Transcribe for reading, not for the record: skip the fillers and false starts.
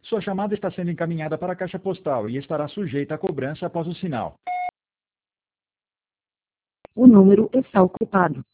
Sua chamada está sendo encaminhada para a caixa postal e estará sujeita a cobrança após o sinal. O número está ocupado.